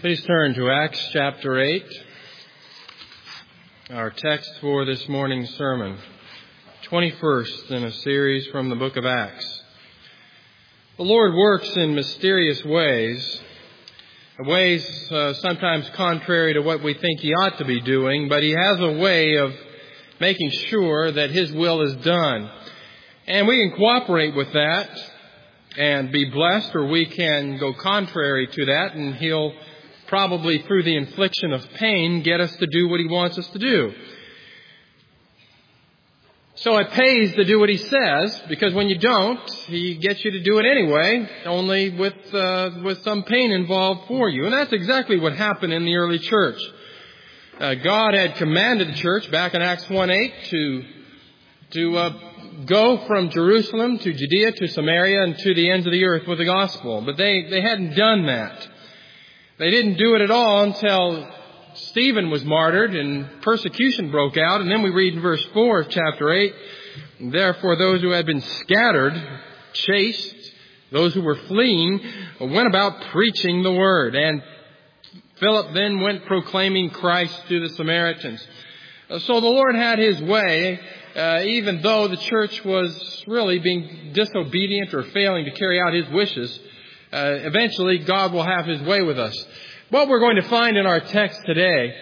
Please turn to Acts chapter 8, our text for this morning's sermon, 21st in a series from the book of Acts. The Lord works in mysterious ways sometimes contrary to what we think He ought to be doing, but He has a way of making sure that His will is done. And we can cooperate with that and be blessed, or we can go contrary to that, and He'll probably through the infliction of pain get us to do what He wants us to do. So it pays to do what He says, because when you don't, He gets you to do it anyway, only with some pain involved for you. And that's exactly what happened in the early church. God had commanded the church back in Acts 1:8 to go from Jerusalem to Judea to Samaria and to the ends of the earth with the gospel. But they hadn't done that. They didn't do it at all until Stephen was martyred and persecution broke out. And then we read in verse 4 of chapter 8, therefore those who had been scattered, chased, those who were fleeing, went about preaching the word. And Philip then went proclaiming Christ to the Samaritans. So the Lord had His way, even though the church was really being disobedient or failing to carry out His wishes. Eventually, God will have His way with us. What we're going to find in our text today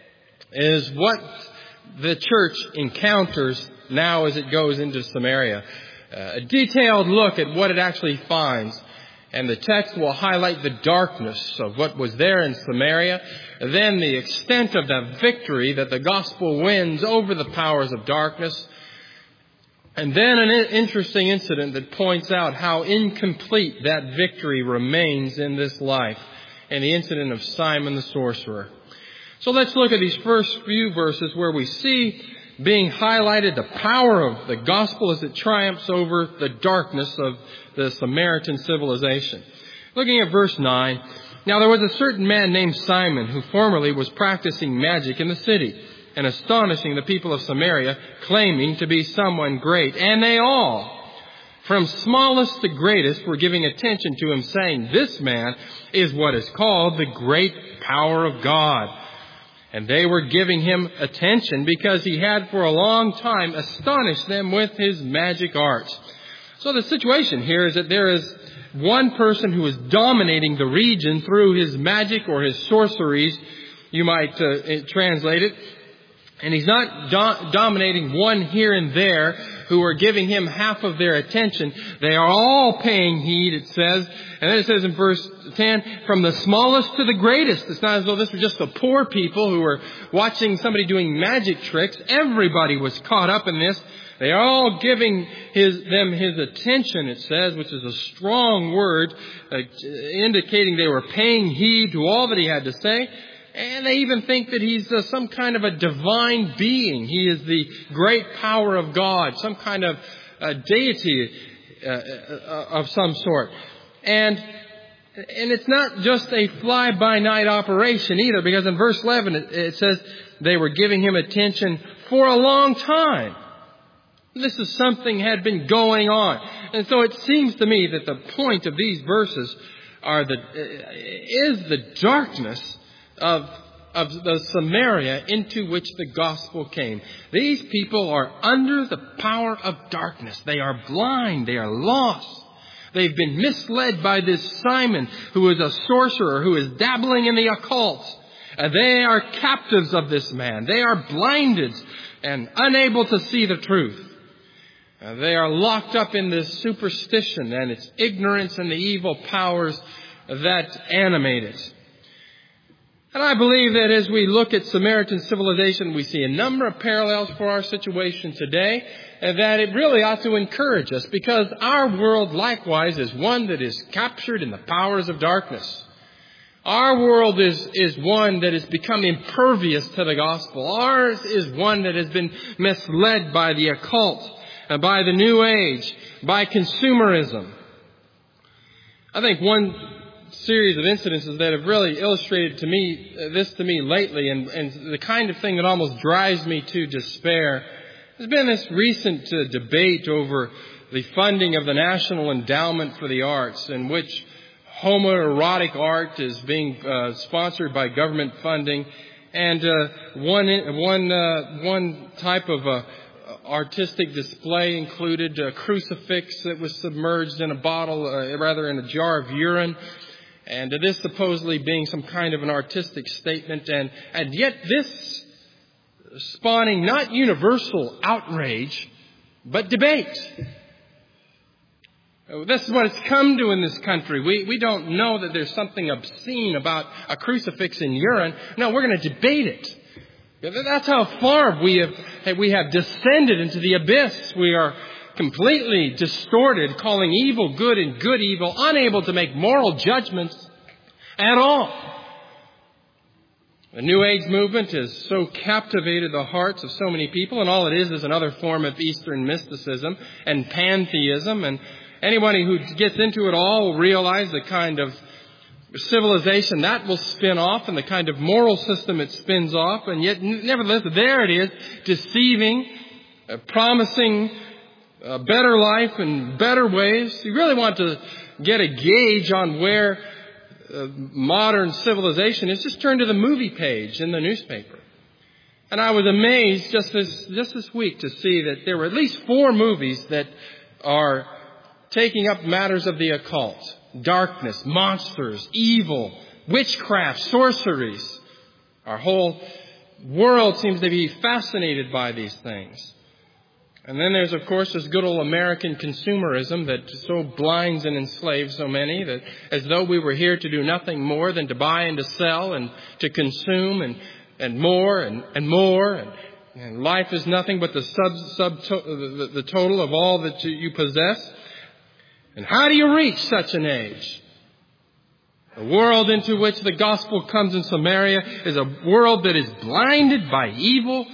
is what the church encounters now as it goes into Samaria. A detailed look at what it actually finds. And the text will highlight the darkness of what was there in Samaria, then the extent of the victory that the gospel wins over the powers of darkness, and then an interesting incident that points out how incomplete that victory remains in this life, and the incident of Simon the sorcerer. So let's look at these first few verses where we see being highlighted the power of the gospel as it triumphs over the darkness of the Samaritan civilization. Looking at verse 9, now there was a certain man named Simon who formerly was practicing magic in the city and astonishing the people of Samaria, claiming to be someone great. And they all, from smallest to greatest, were giving attention to him, saying, this man is what is called the great power of God. And they were giving him attention because he had for a long time astonished them with his magic arts. So the situation here is that there is one person who is dominating the region through his magic or his sorceries, you might translate it. And he's not dominating one here and there who are giving him half of their attention. They are all paying heed, it says. And then it says in verse 10, from the smallest to the greatest. It's not as though this were just the poor people who were watching somebody doing magic tricks. Everybody was caught up in this. They are all giving them his attention, it says, which is a strong word, indicating they were paying heed to all that he had to say. And they even think that he's some kind of a divine being. He is the great power of God, some kind of deity of some sort. And it's not just a fly-by-night operation either, because in verse 11 it says they were giving him attention for a long time. This is something had been going on. And so it seems to me that the point of these verses is the darkness of the Samaria into which the gospel came. These people are under the power of darkness. They are blind. They are lost. They've been misled by this Simon, who is a sorcerer, who is dabbling in the occult. They are captives of this man. They are blinded and unable to see the truth. They are locked up in this superstition and its ignorance and the evil powers that animate it. And I believe that as we look at Samaritan civilization, we see a number of parallels for our situation today, and that it really ought to encourage us, because our world likewise is one that is captured in the powers of darkness. Our world is one that has become impervious to the gospel. Ours is one that has been misled by the occult, by the New Age, by consumerism. I think one series of incidences that have really illustrated to me lately, and the kind of thing that almost drives me to despair, has been this recent debate over the funding of the National Endowment for the Arts, in which homoerotic art is being sponsored by government funding. And one type of artistic display included a crucifix that was submerged in a in a jar of urine. And this supposedly being some kind of an artistic statement. And yet this spawning not universal outrage, but debate. This is what it's come to in this country. We don't know that there's something obscene about a crucifix in urine. No, we're going to debate it. That's how far we have descended into the abyss. We are completely distorted, calling evil good and good evil, unable to make moral judgments at all. The New Age movement has so captivated the hearts of so many people, and all it is another form of Eastern mysticism and pantheism. And anybody who gets into it all will realize the kind of civilization that will spin off and the kind of moral system it spins off. And yet, nevertheless, there it is, deceiving, promising a better life and better ways. You really want to get a gauge on where modern civilization is, just turn to the movie page in the newspaper. And I was amazed just this week to see that there were at least 4 movies that are taking up matters of the occult. Darkness, monsters, evil, witchcraft, sorceries. Our whole world seems to be fascinated by these things. And then there's, of course, this good old American consumerism that so blinds and enslaves so many, that as though we were here to do nothing more than to buy and to sell and to consume and more and more. And life is nothing but the total of all that you possess. And how do you reach such an age? The world into which the gospel comes in Samaria is a world that is blinded by evil.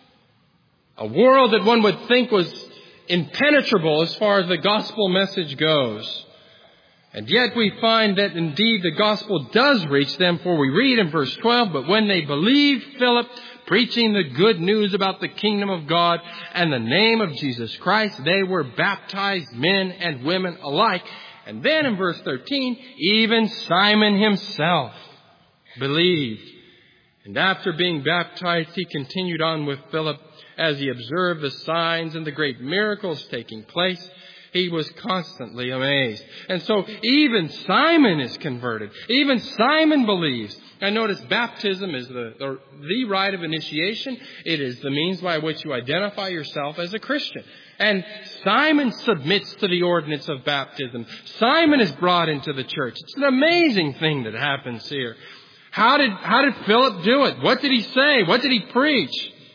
A world that one would think was impenetrable as far as the gospel message goes. And yet we find that indeed the gospel does reach them, for we read in verse 12, but when they believed Philip preaching the good news about the kingdom of God and the name of Jesus Christ, they were baptized, men and women alike. And then in verse 13, even Simon himself believed. And after being baptized, he continued on with Philip. As he observed the signs and the great miracles taking place, he was constantly amazed. And so even Simon is converted. Even Simon believes. And notice baptism is the rite of initiation. It is the means by which you identify yourself as a Christian. And Simon submits to the ordinance of baptism. Simon is brought into the church. It's an amazing thing that happens here. How did Philip do it? What did he say? What did he preach?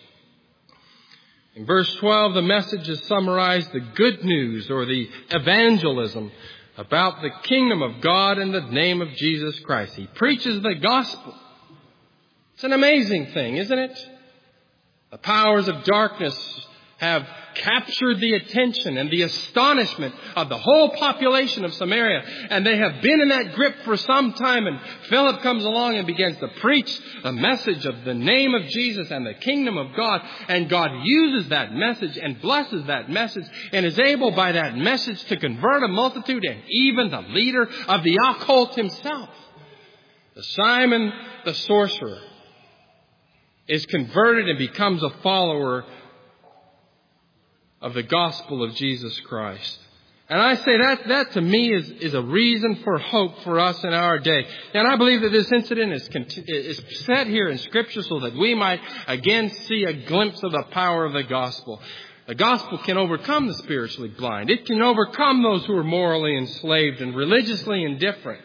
In verse 12, the message is summarized, the good news or the evangelism about the kingdom of God and the name of Jesus Christ. He preaches the gospel. It's an amazing thing, isn't it? The powers of darkness have captured the attention and the astonishment of the whole population of Samaria. And they have been in that grip for some time. And Philip comes along and begins to preach the message of the name of Jesus and the kingdom of God. And God uses that message and blesses that message and is able by that message to convert a multitude and even the leader of the occult himself. Simon the sorcerer is converted and becomes a follower of the gospel of Jesus Christ. And I say that to me is a reason for hope for us in our day. And I believe that this incident is set here in Scripture so that we might again see a glimpse of the power of the gospel. The gospel can overcome the spiritually blind. It can overcome those who are morally enslaved and religiously indifferent.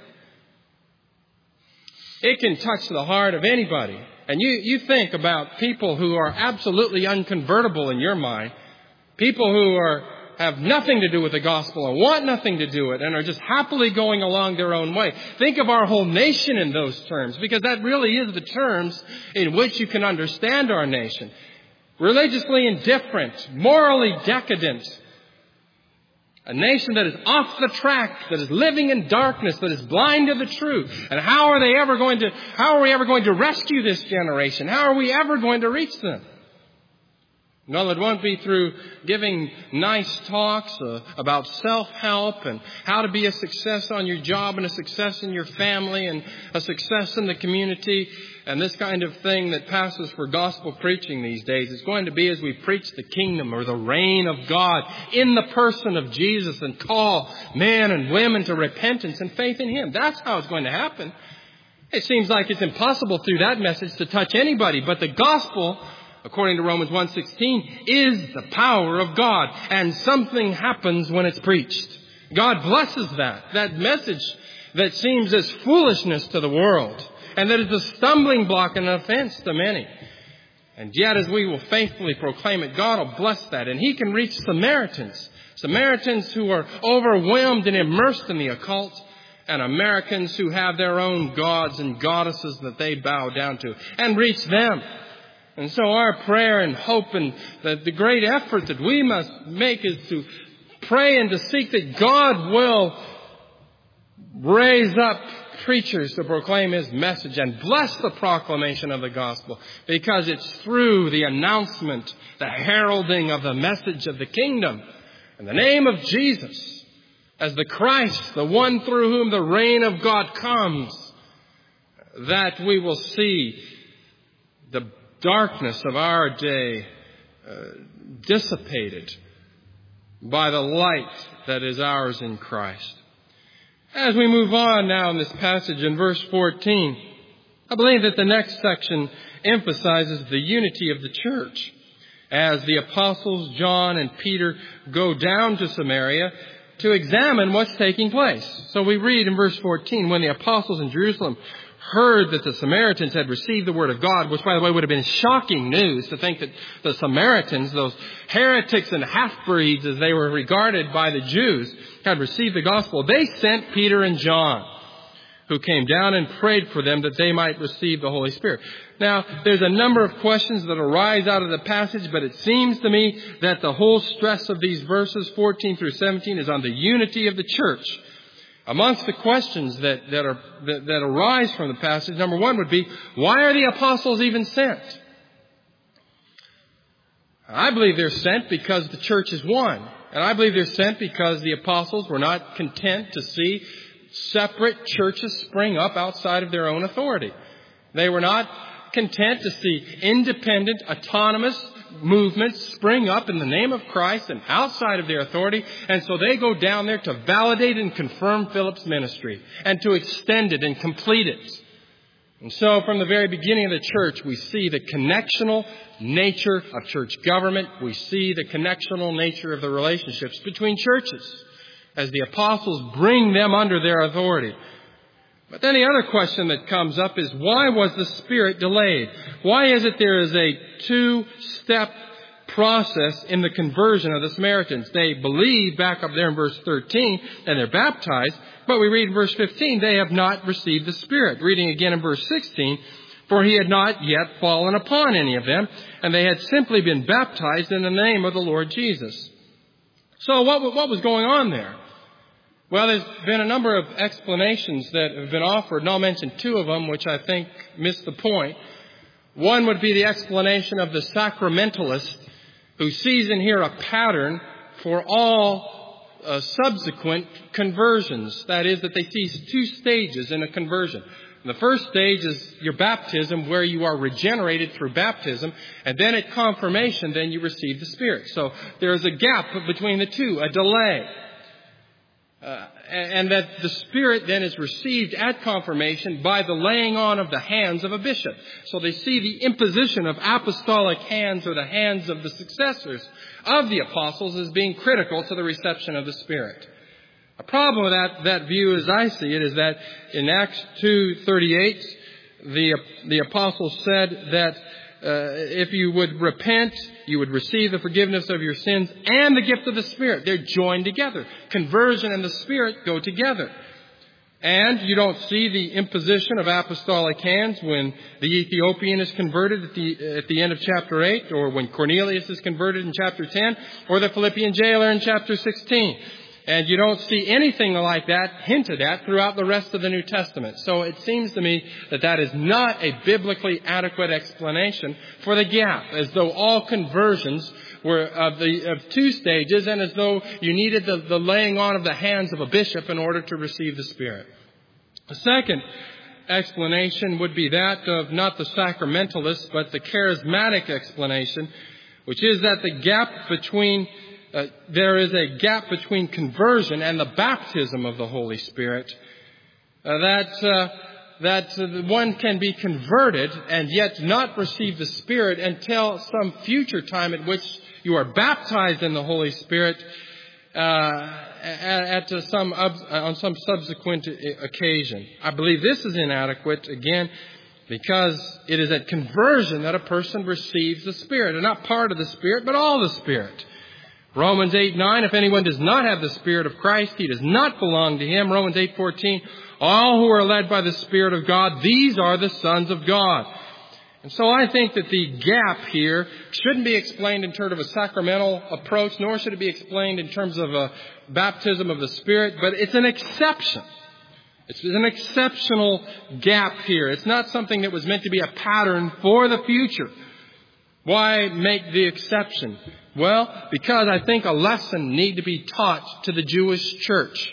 It can touch the heart of anybody. And you think about people who are absolutely unconvertible in your mind. People who have nothing to do with the gospel and want nothing to do with it and are just happily going along their own way. Think of our whole nation in those terms, because that really is the terms in which you can understand our nation. Religiously indifferent, morally decadent. A nation that is off the track, that is living in darkness, that is blind to the truth. And how are we ever going to rescue this generation? How are we ever going to reach them? No, it won't be through giving nice talks about self-help and how to be a success on your job and a success in your family and a success in the community and this kind of thing that passes for gospel preaching these days. It's going to be as we preach the kingdom or the reign of God in the person of Jesus and call men and women to repentance and faith in Him. That's how it's going to happen. It seems like it's impossible through that message to touch anybody, but the gospel, according to Romans 1:16, is the power of God. And something happens when it's preached. God blesses that message that seems as foolishness to the world and that is a stumbling block and an offense to many. And yet as we will faithfully proclaim it, God will bless that. And He can reach Samaritans who are overwhelmed and immersed in the occult, and Americans who have their own gods and goddesses that they bow down to, and reach them. And so our prayer and hope and the great effort that we must make is to pray and to seek that God will raise up preachers to proclaim His message and bless the proclamation of the gospel, because it's through the announcement, the heralding of the message of the kingdom in the name of Jesus as the Christ, the one through whom the reign of God comes, that we will see the darkness of our day dissipated by the light that is ours in Christ. As we move on now in this passage in verse 14, I believe that the next section emphasizes the unity of the church. As the apostles John and Peter go down to Samaria to examine what's taking place. So we read in verse 14, when the apostles in Jerusalem heard that the Samaritans had received the word of God, which, by the way, would have been shocking news to think that the Samaritans, those heretics and half-breeds as they were regarded by the Jews, had received the gospel, they sent Peter and John, who came down and prayed for them that they might receive the Holy Spirit. Now, there's a number of questions that arise out of the passage, but it seems to me that the whole stress of these verses, 14 through 17, is on the unity of the church. Amongst the questions that arise from the passage, number one would be, why are the apostles even sent? I believe they're sent because the church is one. And I believe they're sent because the apostles were not content to see separate churches spring up outside of their own authority. They were not content to see independent, autonomous movements spring up in the name of Christ and outside of their authority. And so they go down there to validate and confirm Philip's ministry and to extend it and complete it. And so from the very beginning of the church, we see the connectional nature of church government. We see the connectional nature of the relationships between churches as the apostles bring them under their authority. But then the other question that comes up is, why was the Spirit delayed? Why is it there is a two-step process in the conversion of the Samaritans? They believe, back up there in verse 13, and they're baptized. But we read in verse 15, they have not received the Spirit. Reading again in verse 16, for He had not yet fallen upon any of them, and they had simply been baptized in the name of the Lord Jesus. So what was going on there? Well, there's been a number of explanations that have been offered, and I'll mention two of them, which I think miss the point. One would be the explanation of the sacramentalist who sees in here a pattern for all subsequent conversions. That is, that they see two stages in a conversion. The first stage is your baptism, where you are regenerated through baptism, and then at confirmation, then you receive the Spirit. So there is a gap between the two, a delay. And that the Spirit then is received at confirmation by the laying on of the hands of a bishop. So they see the imposition of apostolic hands, or the hands of the successors of the apostles, as being critical to the reception of the Spirit. A problem with that view, as I see it, is that in Acts 2:38, the apostle said that if you would repent, you would receive the forgiveness of your sins and the gift of the Spirit. They're joined together. Conversion and the Spirit go together. And you don't see the imposition of apostolic hands when the Ethiopian is converted at the end of chapter 8, or when Cornelius is converted in chapter 10, or the Philippian jailer in chapter 16. And you don't see anything like that hinted at throughout the rest of the New Testament. So it seems to me that that is not a biblically adequate explanation for the gap, as though all conversions were of two stages, and as though you needed the laying on of the hands of a bishop in order to receive the Spirit. The second explanation would be that of not the sacramentalist, but the charismatic explanation, which is that the gap between there is a gap between conversion and the baptism of the Holy Spirit. That one can be converted and yet not receive the Spirit until some future time at which you are baptized in the Holy Spirit on some subsequent occasion. I believe this is inadequate, again, because it is at conversion that a person receives the Spirit, and not part of the Spirit, but all the Spirit. Romans 8:9, if anyone does not have the Spirit of Christ, he does not belong to him. Romans 8:14, all who are led by the Spirit of God, these are the sons of God. And so I think that the gap here shouldn't be explained in terms of a sacramental approach, nor should it be explained in terms of a baptism of the Spirit, but it's an exception. It's an exceptional gap here. It's not something that was meant to be a pattern for the future. Why make the exception? Well, because I think a lesson need to be taught to the Jewish church.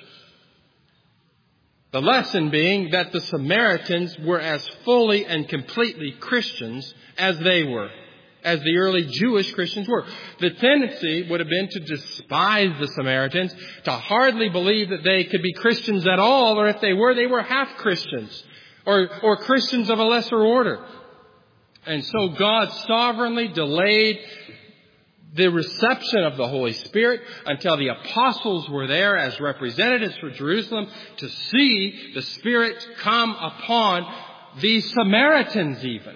The lesson being that the Samaritans were as fully and completely Christians as they were, as the early Jewish Christians were. The tendency would have been to despise the Samaritans, to hardly believe that they could be Christians at all, or if they were half Christians, or Christians of a lesser order. And so God sovereignly delayed the reception of the Holy Spirit until the apostles were there as representatives for Jerusalem to see the Spirit come upon these Samaritans even,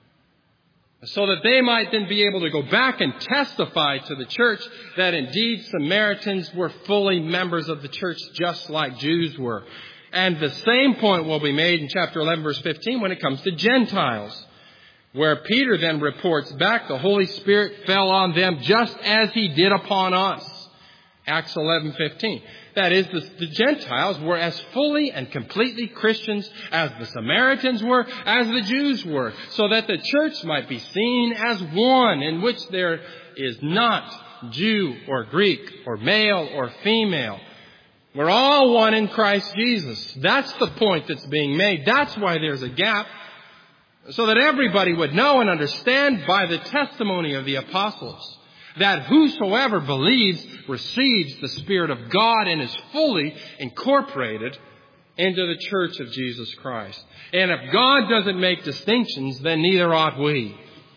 so that they might then be able to go back and testify to the church that indeed Samaritans were fully members of the church just like Jews were. And the same point will be made in chapter 11 verse 15 when it comes to Gentiles, where Peter then reports back, the Holy Spirit fell on them just as he did upon us. Acts 11:15. That is, the Gentiles were as fully and completely Christians as the Samaritans were, as the Jews were, so that the church might be seen as one, in which there is not Jew or Greek or male or female. We're all one in Christ Jesus. That's the point that's being made. That's why there's a gap, so that everybody would know and understand by the testimony of the apostles that whosoever believes receives the Spirit of God and is fully incorporated into the church of Jesus Christ. And if God doesn't make distinctions, then neither ought we.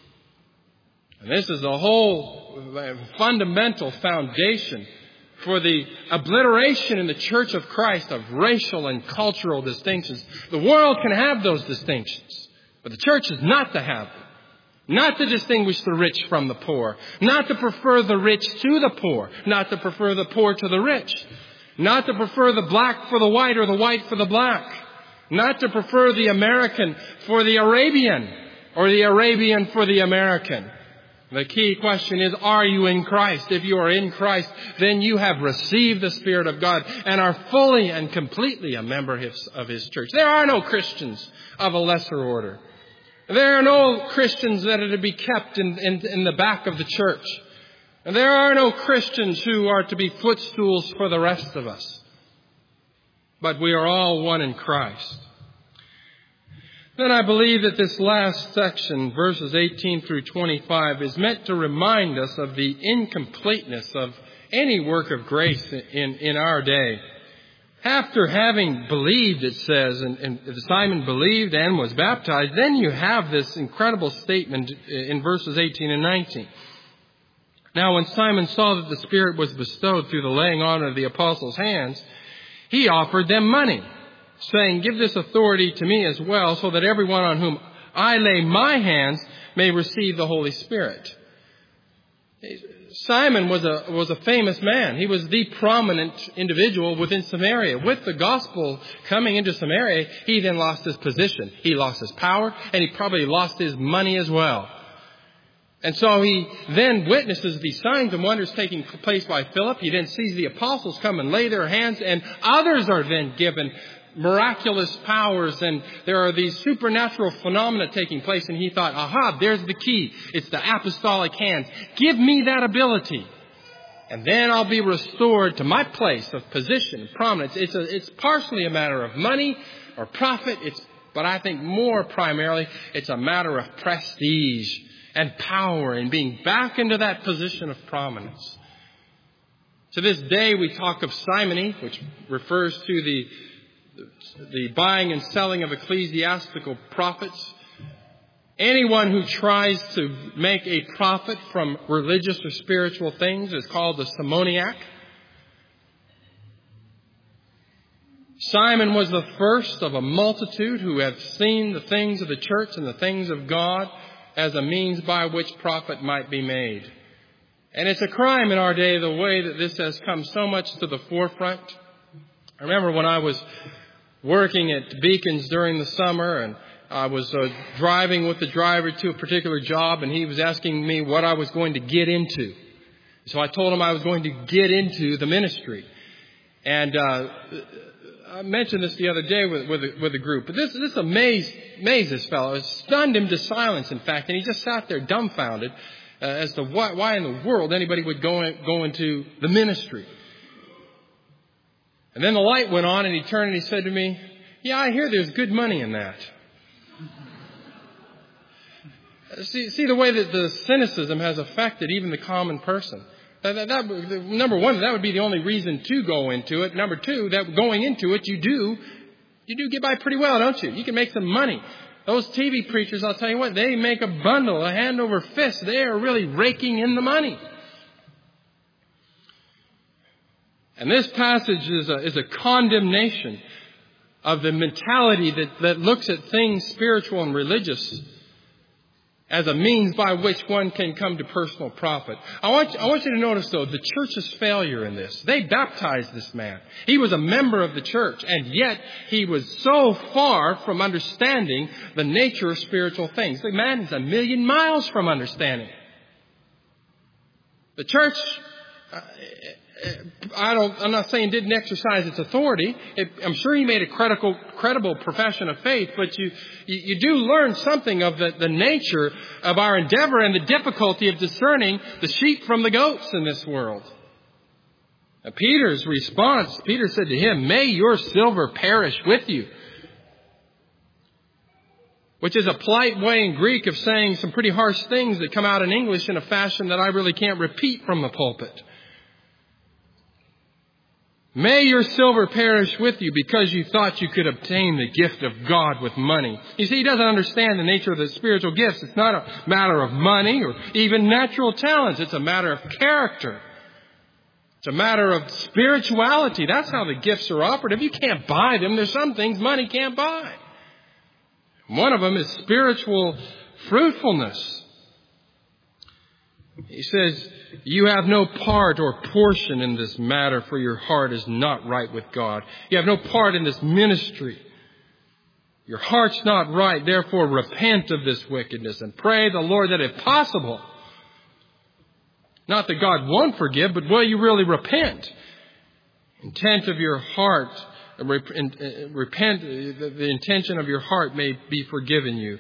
And this is the whole fundamental foundation for the obliteration in the church of Christ of racial and cultural distinctions. The world can have those distinctions, but the church is not to have them. Not to distinguish the rich from the poor. Not to prefer the rich to the poor. Not to prefer the poor to the rich. Not to prefer the black for the white or the white for the black. Not to prefer the American for the Arabian or the Arabian for the American. The key question is, are you in Christ? If you are in Christ, then you have received the Spirit of God and are fully and completely a member of His church. There are no Christians of a lesser order. There are no Christians that are to be kept in the back of the church. And there are no Christians who are to be footstools for the rest of us. But we are all one in Christ. Then I believe that this last section, verses 18 through 25, is meant to remind us of the incompleteness of any work of grace in our day. After having believed, it says, and Simon believed and was baptized, then you have this incredible statement in verses 18 and 19. Now, when Simon saw that the Spirit was bestowed through the laying on of the apostles' hands, he offered them money, saying, "Give this authority to me as well, so that everyone on whom I lay my hands may receive the Holy Spirit." Simon was a famous man. He was the prominent individual within Samaria. With the gospel coming into Samaria, he then lost his position. He lost his power, and he probably lost his money as well. And so he then witnesses these signs and wonders taking place by Philip. He then sees the apostles come and lay their hands, and others are then given miraculous powers, and there are these supernatural phenomena taking place. And he thought, aha, there's the key. It's the apostolic hands. Give me that ability, and then I'll be restored to my place of position and prominence. It's partially a matter of money or profit. But I think more primarily, it's a matter of prestige and power and being back into that position of prominence. To this day, we talk of simony, which refers to the buying and selling of ecclesiastical profits. Anyone who tries to make a profit from religious or spiritual things is called a simoniac. Simon was the first of a multitude who have seen the things of the church and the things of God as a means by which profit might be made. And it's a crime in our day the way that this has come so much to the forefront. I remember when I was working at Beacons during the summer, and I was driving with the driver to a particular job, and he was asking me what I was going to get into. So I told him I was going to get into the ministry. And I mentioned this the other day with a group. But this amazed this fellow. It stunned him to silence, in fact. And he just sat there dumbfounded as to why in the world anybody would go into the ministry. And then the light went on, and he turned and he said to me, "Yeah, I hear there's good money in that." See the way that the cynicism has affected even the common person. Number one, that would be the only reason to go into it. Number two, that going into it, you do get by pretty well, don't you? You can make some money. Those TV preachers, I'll tell you what, they make a bundle, a hand over fist. They are really raking in the money. And this passage is a condemnation of the mentality that looks at things spiritual and religious as a means by which one can come to personal profit. I want you to notice, though, the church's failure in this. They baptized this man. He was a member of the church, and yet he was so far from understanding the nature of spiritual things. The man is 1,000,000 miles from understanding. The church, I'm not saying didn't exercise its authority. I'm sure he made a credible profession of faith, but you do learn something of the nature of our endeavor and the difficulty of discerning the sheep from the goats in this world. Now, Peter's response, Peter said to him, "May your silver perish with you," which is a polite way in Greek of saying some pretty harsh things that come out in English in a fashion that I really can't repeat from the pulpit. May your silver perish with you because you thought you could obtain the gift of God with money. You see, he doesn't understand the nature of the spiritual gifts. It's not a matter of money or even natural talents. It's a matter of character. It's a matter of spirituality. That's how the gifts are operative. You can't buy them. There's some things money can't buy. One of them is spiritual fruitfulness. He says, "You have no part or portion in this matter, for your heart is not right with God." You have no part in this ministry. Your heart's not right. Therefore, repent of this wickedness and pray the Lord that if possible, not that God won't forgive, but will you really repent? Intent of your heart, repent, the intention of your heart may be forgiven you.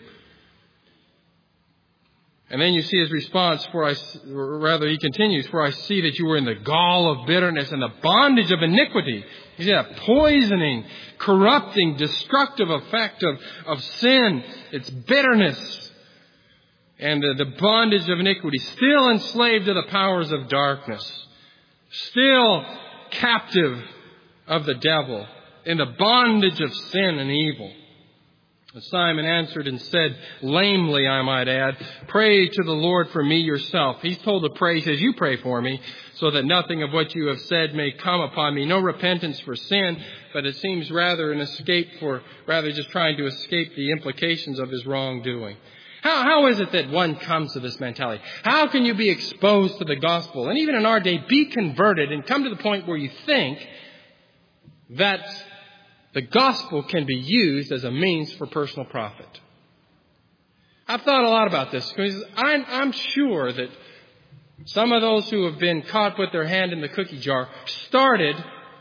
And then you see his response, he continues, "For I see that you were in the gall of bitterness and the bondage of iniquity." You see that poisoning, corrupting, destructive effect of sin. It's bitterness and the bondage of iniquity. Still enslaved to the powers of darkness. Still captive of the devil. In the bondage of sin and evil. Simon answered and said, lamely, I might add, "Pray to the Lord for me yourself." He's told to pray, he says, "You pray for me, so that nothing of what you have said may come upon me." No repentance for sin, but it seems rather just trying to escape the implications of his wrongdoing. How is it that one comes to this mentality? How can you be exposed to the gospel, and even in our day, be converted and come to the point where you think that the gospel can be used as a means for personal profit? I've thought a lot about this because I'm sure that some of those who have been caught with their hand in the cookie jar started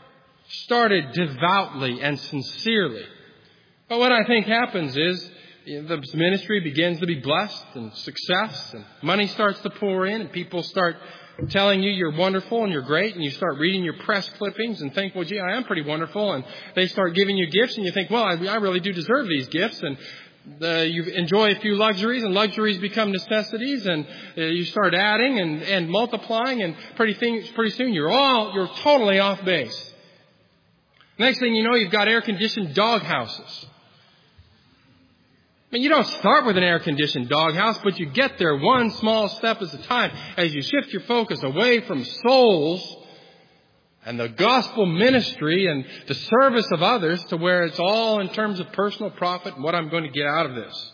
devoutly and sincerely. But what I think happens is the ministry begins to be blessed and success and money starts to pour in and people start telling you you're wonderful and you're great, and you start reading your press clippings and think, well, gee, I am pretty wonderful. And they start giving you gifts and you think, well, I really do deserve these gifts. And you enjoy a few luxuries, and luxuries become necessities, and you start adding and multiplying, and pretty soon you're totally off base. Next thing you know, you've got air-conditioned dog houses. I mean, you don't start with an air-conditioned doghouse, but you get there one small step at a time as you shift your focus away from souls and the gospel ministry and the service of others to where it's all in terms of personal profit and what I'm going to get out of this.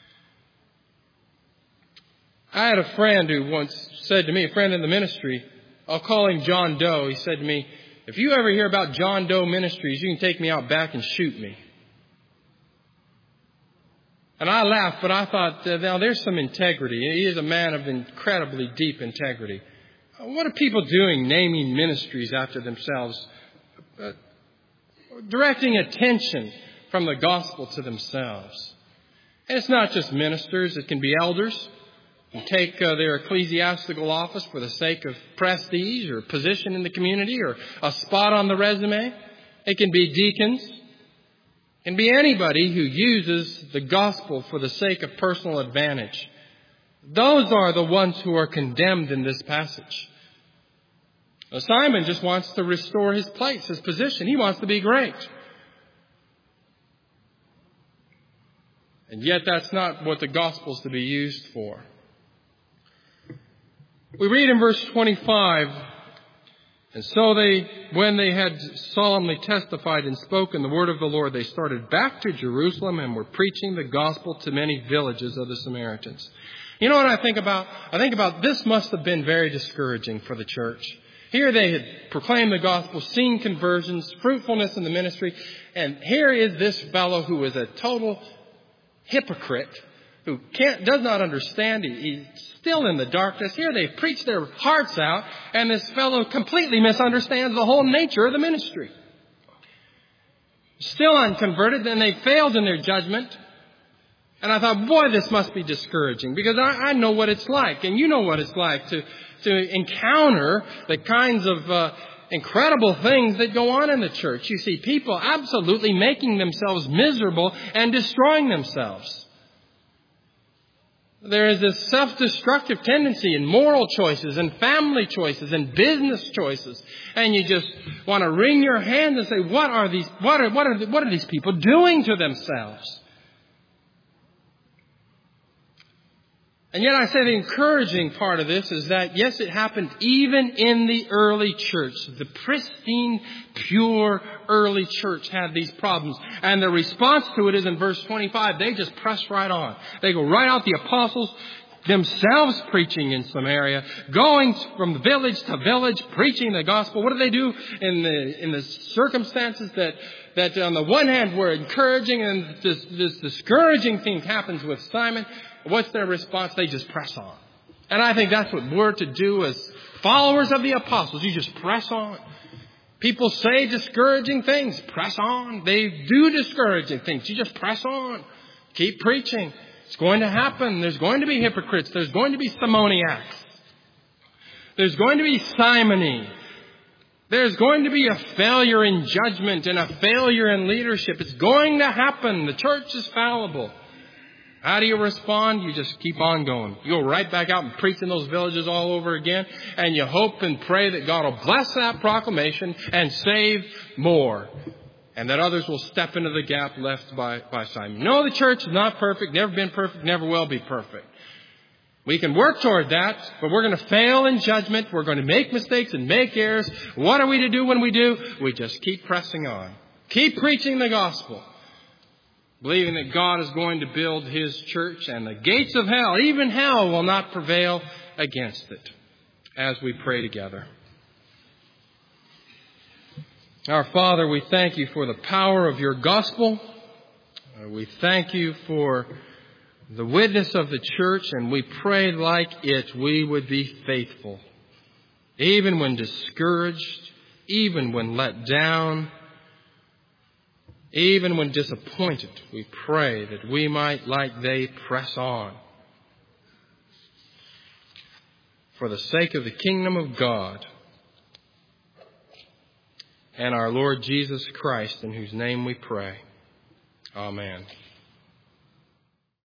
I had a friend who once said to me, a friend in the ministry, I'll call him John Doe. He said to me, if you ever hear about John Doe Ministries, you can take me out back and shoot me. And I laughed, but I thought, now there's some integrity. He is a man of incredibly deep integrity. What are people doing naming ministries after themselves? Directing attention from the gospel to themselves. And it's not just ministers. It can be elders who take their ecclesiastical office for the sake of prestige or position in the community or a spot on the resume. It can be deacons. It can be anybody who uses the gospel for the sake of personal advantage. Those are the ones who are condemned in this passage. Now, Simon just wants to restore his place, his position. He wants to be great. And yet that's not what the gospel is to be used for. We read in verse 25, and so when they had solemnly testified and spoken the word of the Lord, they started back to Jerusalem and were preaching the gospel to many villages of the Samaritans. You know what I think about? I think about this must have been very discouraging for the church. Here they had proclaimed the gospel, seen conversions, fruitfulness in the ministry, and here is this fellow who is a total hypocrite, who does not understand. He's still in the darkness. Here they preach their hearts out, and this fellow completely misunderstands the whole nature of the ministry. Still unconverted, and they failed in their judgment. And I thought, boy, this must be discouraging, because I know what it's like, and you know what it's like to encounter the kinds of incredible things that go on in the church. You see people absolutely making themselves miserable and destroying themselves. There is this self-destructive tendency in moral choices and family choices and business choices. And you just want to wring your hands and say, what are these people doing to themselves? And yet I say the encouraging part of this is that, yes, it happened even in the early church. The pristine, pure early church had these problems. And the response to it is in verse 25. They just press right on. They go right out, the apostles themselves preaching in Samaria, going from village to village, preaching the gospel. What do they do in the circumstances that on the one hand were encouraging, and this discouraging thing happens with Simon? What's their response? They just press on. And I think that's what we're to do as followers of the apostles. You just press on. People say discouraging things. Press on. They do discouraging things. You just press on. Keep preaching. It's going to happen. There's going to be hypocrites. There's going to be simoniacs. There's going to be simony. There's going to be a failure in judgment and a failure in leadership. It's going to happen. The church is fallible. How do you respond? You just keep on going. You go right back out and preach in those villages all over again. And you hope and pray that God will bless that proclamation and save more. And that others will step into the gap left by Simon. No, the church is not perfect, never been perfect, never will be perfect. We can work toward that, but we're going to fail in judgment. We're going to make mistakes and make errors. What are we to do when we do? We just keep pressing on. Keep preaching the gospel. Believing that God is going to build His church, and the gates of hell, even hell, will not prevail against it, as we pray together. Our Father, we thank You for the power of Your gospel. We thank You for the witness of the church, and we pray like it, we would be faithful. Even when discouraged, even when let down, even when disappointed, we pray that we might, like they, press on. For the sake of the kingdom of God and our Lord Jesus Christ, in whose name we pray. Amen.